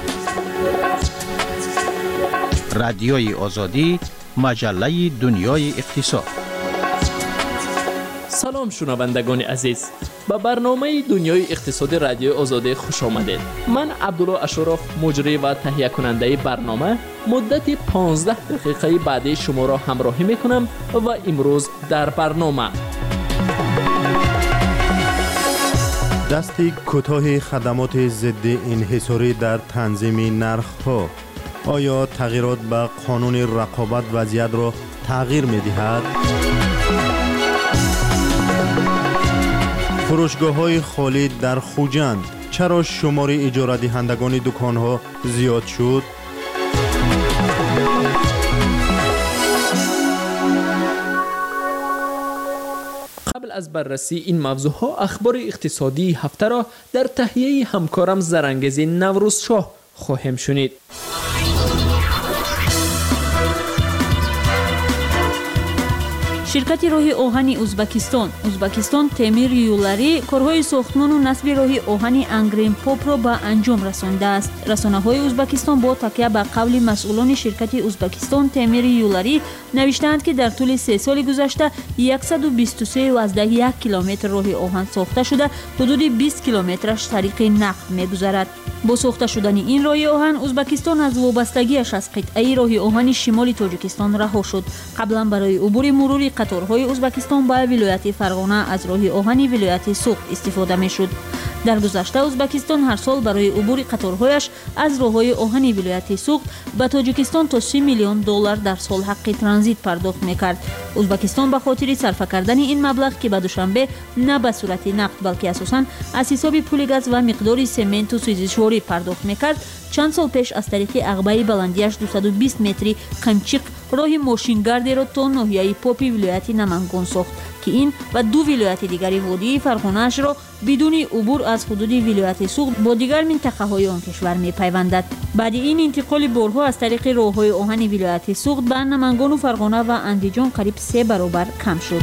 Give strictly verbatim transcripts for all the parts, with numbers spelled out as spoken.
رادیوی آزادی، مجله دنیای اقتصاد. سلام شنوندگان عزیز، به برنامه دنیای اقتصاد رادیو آزادی خوش آمدید. من عبدالله اشرف، مجری و تهیه کننده برنامه، مدت پانزده دقیقه بعدی شما را همراهی میکنم و امروز در برنامه دستی کوتاه خدمات ضد انحصاری در تنظیم نرخ‌ها. آیا تغییرات به قانون رقابت وضعیت را تغییر می‌دهد؟ فروشگاه‌های خالی در خوجند، چرا شمار اجاره دهندگان دکان‌ها زیاد شد؟ قبل از بررسی این موضوعها اخبار اقتصادی هفته را در تهیه همکارم زرنگز نوروز شاه خواهیم شنید. شرکت راه آهن ازبکستان ازبکستان تعمیر یولری کارهای ساختمان و نصب راه آهن انگرین پاپ را به انجام رسانده است. رسانه‌های ازبکستان با تکیه به قول مسئولان شرکت ازبکستان تعمیر یولری نوشتند که در طول سه سال گذشته صد و بیست و سه و یک کیلومتر راه آهن ساخته شده، حدود بیست کیلومترش طریق نفت می‌گذرد. با ساخته شدن این راه آهن ازبکستان از وابستگیش از قطعه راه آهن شمال تاجیکستان رها شد. قبلا برای عبور مروری قطارهای ازبکستان به ولایت فرغانه از راه آهن ولایت سوخت استفاده می‌شد. در گذشته ازبکستان هر سال برای عبور قطارهایش از راههای آهن ولایت سوخت به تاجیکستان تا سی میلیون دلار در سال حق ترانزیت پرداخت می‌کرد. ازبکستان به خاطر صرف کردن این مبلغ که به دوشنبه نه به صورت نقد بلکه اساساً از حساب پول گاز و مقدار سمنت و سوزشواری پرداخت می‌کرد، چند سال پیش از طریق عقبه بلندیش دویست و بیست متری قمچیق راه ماشینگردی را تا ناحیه پاپی ولایت نمنگان ساخت که این و دو ولایت دیگری وادی فرغانه‌اش را بدون عبور از حدود ولایت سوخت با دیگر منطقه‌های آن کشور می‌پیوندد. بعد این انتقال بارها از طریق راه‌های آهن ولایت سوخت به نمنگان و فرغانه و اندیجان قریب سه برابر کم شد.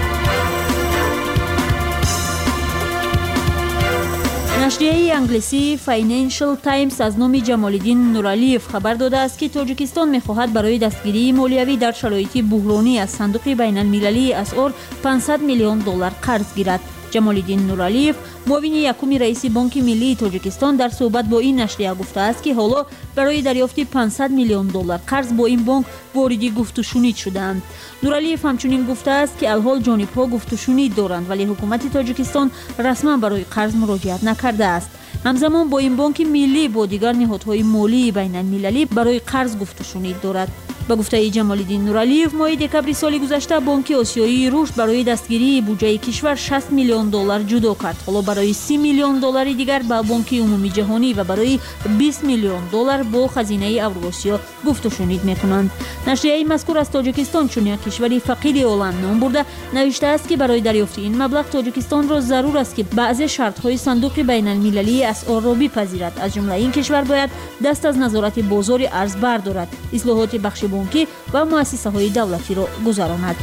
نشریه انگلیسی فاینانشل تایمز از نام جمال‌الدین نورالیف خبر داده است که تاجیکستان می‌خواهد برای دستگیری مالیوی در شرایط بحرانی از صندوق بین‌المللی اسعار پانصد میلیون دلار قرض گیرد. جمال‌الدین نورالیف معاون یکم رئیس بانک ملی تاجیکستان در صحبت با این نشریه گفته است که حالا برای دریافت پانصد میلیون دلار قرض با این بانک وارد گفت و شنید شدند. نورالیف همچنین گفته است که الحال جانب‌ها گفت و شنید دارند ولی حکومت تاجیکستان رسما برای قرض مراجعت نکرده است. همزمان با این بانک ملی با دیگر نهادهای مالی بین‌المللی برای قرض گفت و شنید دارد. با گفته جمال‌الدین نورالیف ماه دکمبر سال گذشته بانک آسیایی رشد برای دستگیری بودجه کشور شصت میلیون دلار جدا کرد. حالا برای سی میلیون دلار دیگر با بانک عمومی جهانی و برای بیست میلیون دلار با خزینه اوراسیا گفت و شنید میکنند. نشریه مذکور از تاجیکستان چون یک کشور فقیر عالم نام برده نوشته است که برای دریافت این مبلغ تاجیکستان را ضرور است که بعضی شرط‌های صندوق بین‌المللی اسعار را بپذیرد. از جمله این کشور باید دست از نظارت بازار ارز بردارد، اصلاحات بخش بانکی و مؤسسه‌های دولتی را گذراند.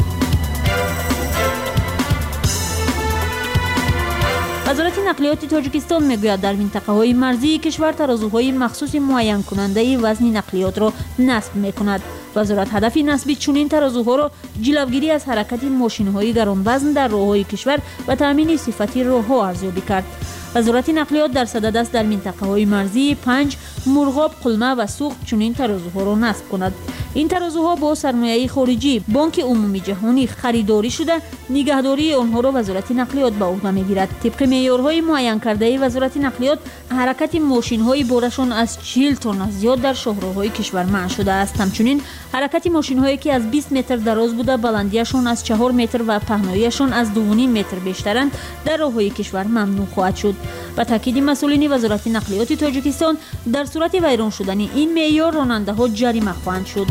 وزارت نقلیات تاجیکستان میگوید در منطقه‌های مرزی کشور ترازوهای مخصوص معین کننده وزن نقلیات را نصب می‌کند. وزارت هدف نصب چنین ترازوها را جلوگیری از حرکت ماشین‌های گران‌وزن در راه‌های کشور و تامین صفتی راه‌ها ارزیابی کرد. وزارت نقلیات در صدد است در منطقه‌های مرزی پنج مرغاب، قلمه و سوخت چنین ترازوها را نصب کند. این ترازوها با سرمایه خارجی بانک عمومی جهانی خریداری شده، نگهداری آنها را وزارت نقلیات به عهده می‌گیرد. طبق معیارهای معین کرده وزارت نقلیات حرکت ماشین‌های بارشان از چهل تن از زیاد در شاهراه‌های کشور منع شده است. همچنین حرکت ماشین‌هایی که از بیست متر دراز بوده بلندیشان از چهار متر و پهناییشان از دو و نیم متر بیشترند در راه‌های کشور ممنوع خواهد شد. با تاکید مسئولین وزارت نقلیات تاجیکستان در صورت ویران شدن این معیار راننده‌ها جریمه خواهند شد.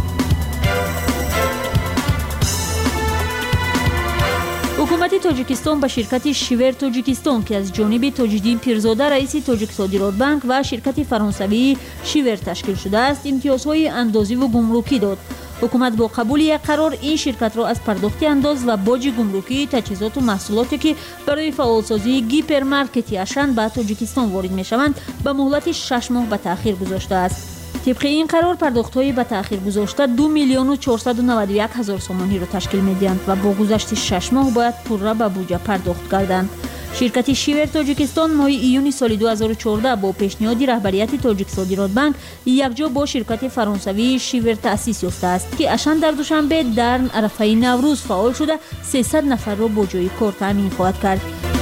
حکومت تاجیکستان به شرکت شیور تاجیکستان که از جانب تاج‌الدین پیرزاده رئیس تاجیک صادرات بانک و شرکت فرانسوی شیور تشکیل شده است امتیازهای اندازی و گمرکی داد. حکومت با قبول یک قرار این شرکت را از پرداخت انداز و باج گمرکی تجهیزات و محصولاتی که برای فعالسازی گیپرمارکتی اشن به تاجیکستان وارد میشوند به مهلت شش ماه به تأخیر گذاشته است. طبق این قرار پرداخت‌های به تأخیر گذاشته دو میلیون و چهارصد و نود و یک هزار سومانی را تشکیل می‌دهند و با گذشت شش ماه باید پورا به بودجه پرداخت گردند. شرکت شیور تاجیکستان ماه ایون سال دو هزار و چهارده با پیشنهاد رهبریت تاجیک صادرات بانک یکجا با شرکت فرانسوی شیور تأسیس یافته است که اشن در دوشنبه در عرفه نوروز فعال شده سیصد نفر را با جای کار تامین خواهد کرد.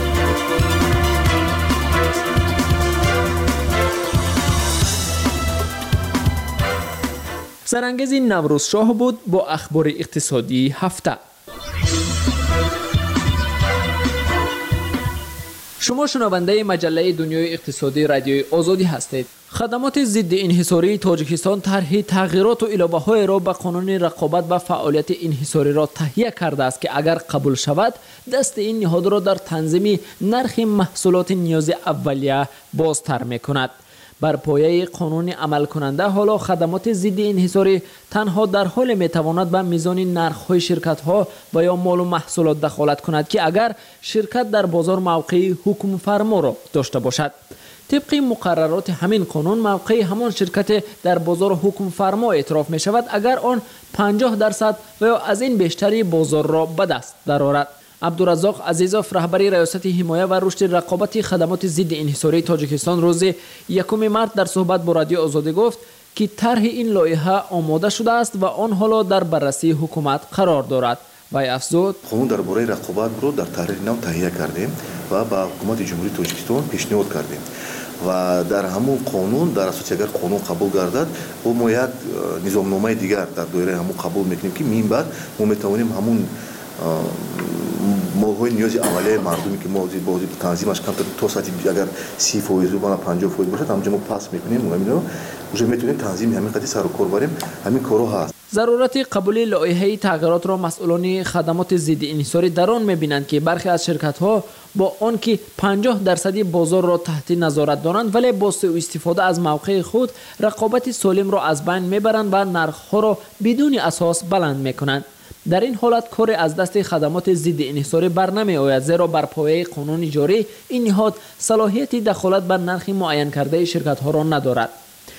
سرانگیز نوروز شاه بود با اخبار اقتصادی هفته. شما شنونده مجله دنیای اقتصادی رادیوی آزادی هستید. خدمات ضد انحصاری تاجیکستان طرح تغییرات و اضافه‌های را به قانون رقابت و فعالیت انحصاری را تهیه کرده است که اگر قبول شود دست این نهاد را در تنظیم نرخ محصولات نیاز اولیه بازتر می‌کند. بر پایه قانون عمل کننده حالا خدمات ضد انحصاری تنها در حال میتواند به میزان نرخ‌های شرکت‌ها و یا مال و محصولات دخالت کند که اگر شرکت در بازار موقع حکم فرما را داشته باشد. طبق مقررات همین قانون موقع همان شرکت در بازار حکم فرما اعتراف می شود اگر آن پنجاه درصد و یا از این بیشتری بازار را به دست درآورد. عبدالرزاق عزیزوف رهبری ریاست حمایه و رشد رقابت خدمات ضد انحصاری تاجیکستان روز یکم مارس در صحبت با رادیو آزادی گفت که طرح این لایحه آماده شده است و آن حالا در بررسی حکومت قرار دارد. وی افزود قانون درباره رقابت رو در طرح نو تهیه کردیم و با حکومت جمهوری تاجیکستان پیشنهاد کردیم و در همون قانون در اساس اگر قانون قبول گردد و ما یک نظامنامه دیگر در دایره همون قبول میکنیم که این بعد ما میتوانیم همون مال‌های نیاز اولیه مردمی که ما بازی تنظیمش کم تا ساعتی اگر سی فیصد و پنجاه فیصد باشه همونجا ما پاس میکنیم و همین رو میتونیم تنظیم همین قضیه سر و کار بریم. همین کارو هست. ضرورت قبول لایحه تغییرات را مسئولان خدمات ضد انحصاری در آن می‌بینند که برخی از شرکت‌ها با آنکه پنجاه درصدی بازار را تحت نظارت دارند ولی با سوء استفاده از موقع خود رقابت سالم را از بین میبرند و نرخ‌ها را بدون اساس بلند میکنند. در این حالت کار از دست خدمات ضد انحصاری بر نمی آید زیرا بر پایه قانون جاری این نهاد صلاحیت دخالت بر نرخ معین کرده شرکت‌ها را ندارد.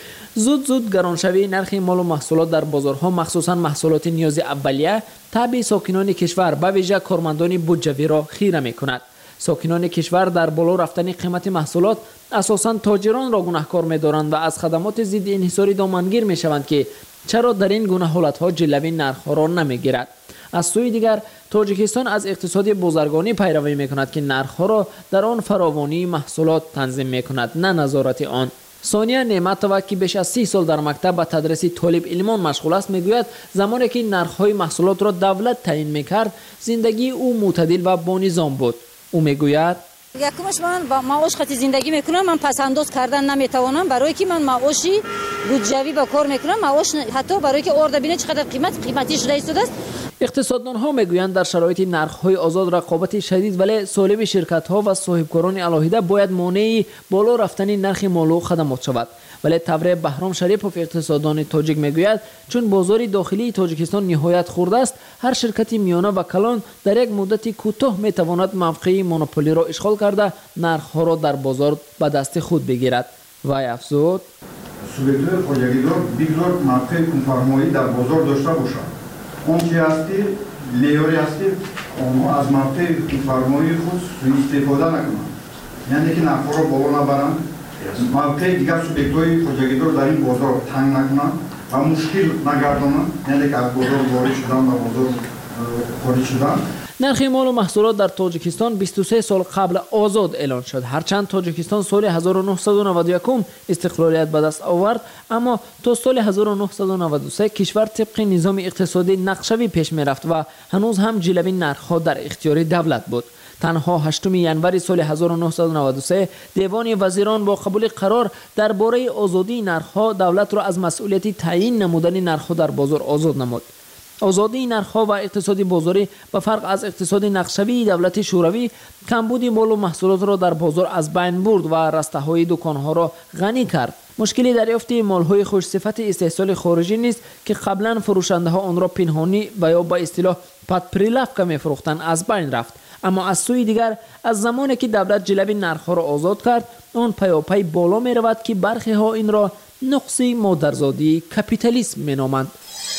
زود زود گرانشوی نرخ مال و محصولات در بازارها مخصوصا محصولات نیاز اولیه تبع ساکنان کشور به ویژه کارمندان بودجوی را خیره می‌کند. ساکنان کشور در بالا رفتن قیمت محصولات اساساً تاجران را گناهکار می‌دارند و از خدمات ضد انحصاری دامنگیر می‌شوند که چرا در این گونه حالت‌ها جلوی نرخ‌ها را نمی‌گیرد. از سوی دیگر تاجیکستان از اقتصاد بازرگانی پیروی می‌کند که نرخ‌ها را در آن فراوانی محصولات تنظیم می‌کند نه نظارت آن. ثانیه نعمتова که بیش از سی سال در مکتب به تدریس طالب علمان مشغول است میگوید زمانی که نرخ‌های محصولات را دولت تعیین می‌کرد زندگی او معتدل و با نظام بود. او میگوید یکمش من با معاش خاطر زندگی میکنم، من پس انداز کردن نمیتوانم برای که من معاشی بودجوی با کار میکنم، معاش حتی برای که آورده بینه چقدر قیمت قیمتیش رئیس است. اقتصاددان ها میگویند در شرایط نرخ‌های آزاد رقابت شدید ولی سالم شرکت‌ها و صاحبکاران علاهیده باید مانع بالا رفتن نرخ مال و خدمات شود. ولی تبر بهرام شریپوف اقتصاددان تاجیک میگوید چون بازار داخلی تاجیکستان نهایت خرد است هر شرکت میانه و کلان در یک مدت کوتاه میتواند موقع مونوپولی را اشغال کرده نرخ‌ها را در بازار به دست خود بگیرد. وی افزود سوبیکت‌های خودجگیدار بگذار موقع کنفرمایی در بازار داشته باشد. اون چی هستی لیوری هستی اونها از موقع کنفرمایی خود استفاده نکنند، یعنی که نرخ‌ها را بالا نبرند، موقع دیگر سوبیکت‌های خودجگیدار در این بازار تنگ نکنند و مشکل نگردانند، یعنی که از بازار وارد شدن و بازار خارج شدن. نرخ مال و محصولات در تاجیکستان بیست و سه سال قبل آزاد اعلان شد. هرچند تاجیکستان سال هزار و نهصد و نود و یک استقلالیت به دست آورد اما تا سال هزار و نهصد و نود و سه کشور طبق نظام اقتصادی نقشه‌ای پیش می‌رفت و هنوز هم جلوی نرخ‌ها در اختیار دولت بود. تنها هشتم ژانویه سال هزار و نهصد و نود و سه دیوان وزیران با قبول قرار درباره آزادی نرخ‌ها دولت را از مسئولیت تعیین نمودن نرخ‌ها در بازار آزاد نمود. آزادی نرخ‌ها و اقتصادی بازاری به فرق از اقتصادی نقشه‌ای دولت شوروی کمبود مال و محصولات را در بازار از بین برد و رسته‌های دکان‌ها را غنی کرد. مشکل دریافت مال‌های خوش صفت استحصال خارجی نیست که قبلا فروشنده‌ها آن را پنهانی و یا با اصطلاح پدپریلافکا می‌فروختند از بین رفت. اما از سوی دیگر از زمانی که دولت جلب نرخ‌ها را آزاد کرد آن پیاپی بالا می‌رود که برخی ها این را نقص مادرزادی کپیتالیسم می‌نامند.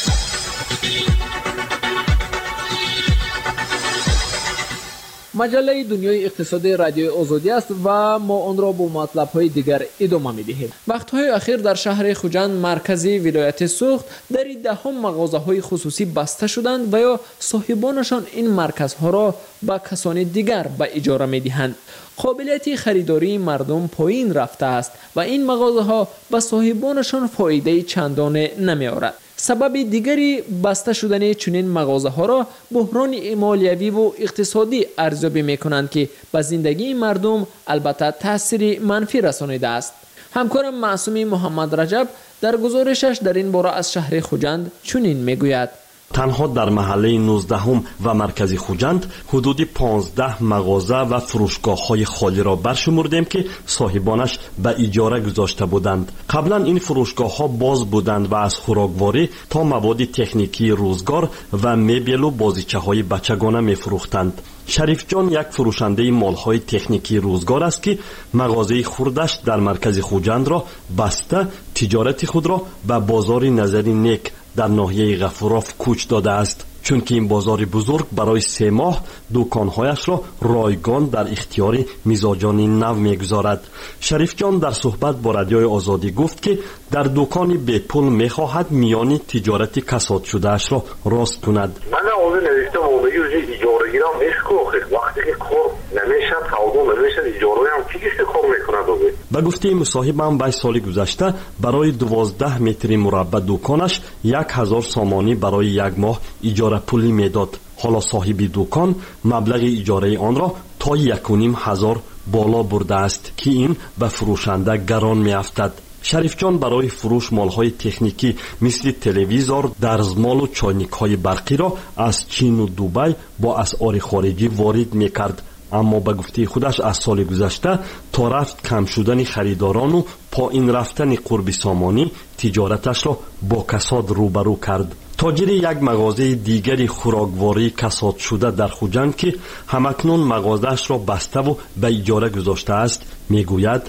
مجله دنیای اقتصادی رادیوی آزادی است و ما آن را با مطلب‌های دیگر ادامه می‌دهیم. وقت‌های اخیر در شهر خوجند مرکزی ولایت سوخت در دهم مغازه‌های خصوصی بسته شدند و یا صاحبانشان این مرکزها را به کسان دیگر به اجاره می‌دهند. قابلیت خریداری مردم پایین رفته است و این مغازه‌ها به صاحبانشان فایده چندانه نمی‌آورد. سبب دیگری بسته شدن چنین مغازه‌ها را بحران مالیوی و اقتصادی ارزیابی می‌کنند که به زندگی مردم البته تأثیر منفی رسانیده است. همکارم معصومی محمد رجب در گزارشش در این باره از شهر خوجند چنین می‌گوید: تنها در محله نوزدهم و مرکزی خوجند حدود پانزده مغازه و فروشگاه‌های خالی را برشمردیم که صاحبانش به اجاره گذاشته بودند. قبلا این فروشگاه‌ها باز بودند و از خوراکواری تا مواد تکنیکی روزگار و مبل و بازیچه‌های بچگانه می‌فروختند. شریف جان یک فروشنده مال‌های تکنیکی روزگار است که مغازه خردش در مرکز خوجند را بسته تجارت خود را به بازار نظری نیک در ناحیه غفوراف کوچ داده است، چون که این بازار بزرگ برای سه ماه دکانهایش را رایگان در اختیار میزاجان نو میگذارد. شریف جان در صحبت با رادیوی آزادی گفت که در دکانی به پول میخواهد میانی تجارت کساد شده اش را راست کند. من آوازه نوشتم آمدی وزی اجاره گیرم میشکو وقتی که کار نمیشد خوضا نمیشد اجاره هم چیزی کار میکند آبی. به گفته مصاحبم به سال گذشته برای دوازده متر مربع دکانش یک هزار سامانی برای یک ماه اجاره پولی میداد. حالا صاحب دکان مبلغ اجاره آن را تا یک و نیم هزار بالا برده است که این به فروشنده گران میافتد. شریف جان برای فروش مالهای تکنیکی مثل تلویزور، دستمال و چاینک‌های برقی را از چین و دبی با اسعار خارجی وارد میکرد. اما به گفته خودش از سال گذشته تا رفت کم شدن خریداران و پایین رفتن قرب سامانی تجارتش را با کساد روبرو کرد. تاجر یک مغازه دیگری خوراکواری کساد شده در خوجند که همکنون مغازه‌اش را بسته و به اجاره گذاشته است میگوید: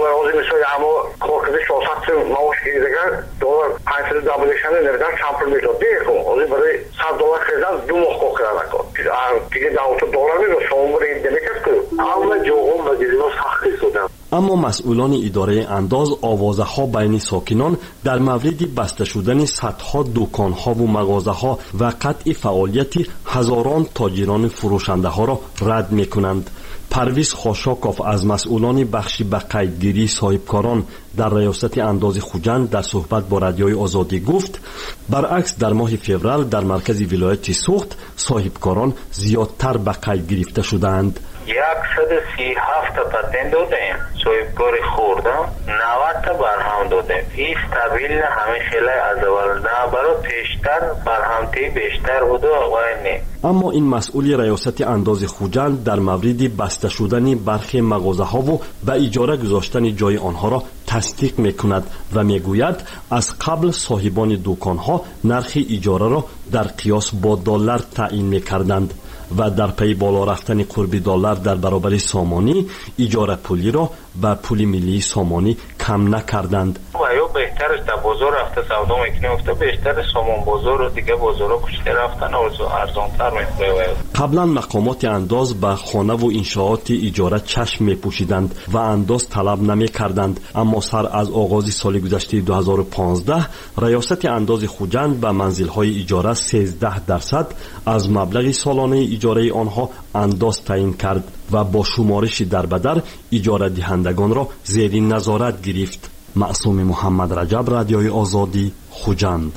اما کارکرد شاست ماوش گیرگر دلار پنجصد دابلشن نردن چمپل میداد دیگه اولی برای صد دلار خریدن دو ماه کار کردن کار دیگه دوت دلار میداد شما برای دلکت کنید اما جوغم و دیدینا سختی شدن. اما مسئولان اداره انداز آوازه ها بین ساکنان در مورد بسته شدن صدها دکان ها و مغازه ها و قطع فعالیت هزاران تاجران فروشنده ها را رد می کنند. پرویز خاشاکوف از مسئولان بخشی به قیدگیری صاحبکاران در ریاست انداز خوجند در صحبت با رادیوی آزادی گفت: برعکس در ماه فوریه در مرکز ولایت سوخت صاحبکاران زیادتر به قید گرفته شدند. صد و سی و هفت تا پتن دادیم صاحبکاری خوردم نود تا برهم دادیم این استابیل نه همه خیلی از اول نه برای پیشتر برهمتی بیشتر بوده آقای نه. اما این مسئول ریاست انداز خوجند در مورد بسته شدن برخی مغازه ها و به اجاره گذاشتن جای آنها را تصدیق میکند و میگوید از قبل صاحبان دکان ها نرخ اجاره را در قیاس با دلار تعیین میکردند و در پی بالا رفتن قرب دلار در برابر سامانی اجاره پولی را به پول ملی سامانی کم نکردند. یا بهترش در بازار رفته سودا میکنه افته بیشتر سامان بازار و دیگه بازارا کشته رفتن ارزانتر میکنه. قبلا مقامات انداز به خانه و انشاءات اجاره چشم میپوشیدند و انداز طلب نمیکردند، اما سر از آغاز سال گذشته دو هزار و پانزده ریاست انداز خوجند به منزل‌های اجاره سیزده درصد از مبلغ سالانه اجاره آنها انداز تعیین کرد و با شمارش در بدر اجاره دهندگان را زیر نظارت گرفت. معصوم محمد رجب، رادیوی آزادی، خوجند.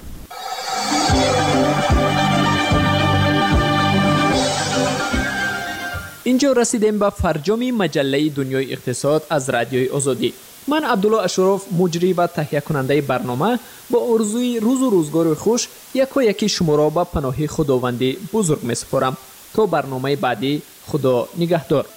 اینجا رسیدیم به فرجام مجله دنیای اقتصاد از رادیوی آزادی. من عبدالله اشرف، مجری و تهیه کننده برنامه، با آرزوی روز و روزگار خوش یک و یکی شما را به پناه خداوند بزرگ می سپارم. تا برنامه بعدی، خدا نگهدار.